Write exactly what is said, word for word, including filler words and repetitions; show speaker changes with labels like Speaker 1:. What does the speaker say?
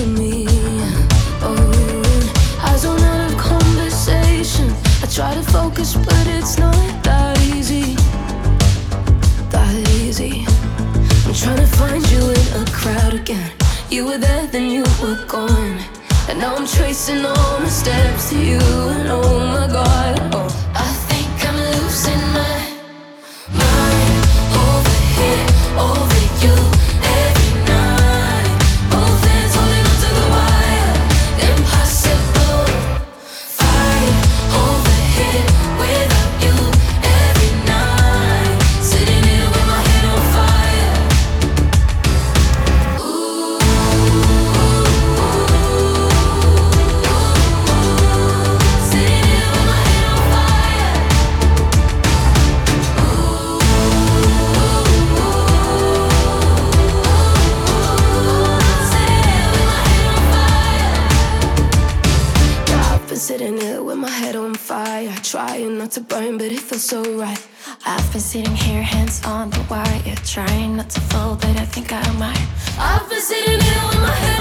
Speaker 1: me. Oh, I zone out of conversation. I try to focus, but it's not that easy. That easy. I'm trying to find you in a crowd again. You were there, then you were gone. And now I'm tracing all my steps to you. And oh my God, oh, I think I'm losing my mind. Over here, over you, every night. Both hands holding onto the wire. Impossible. Fight over here without you every night. Sitting here with my head on fire. Ooh. Sitting here with my head on fire. I've been sitting here with my head on fire, trying not to burn, but it feels so right.
Speaker 2: I've been sitting here, hands on the wire, trying not to fall, but I think I might.
Speaker 1: I've been sitting here with my head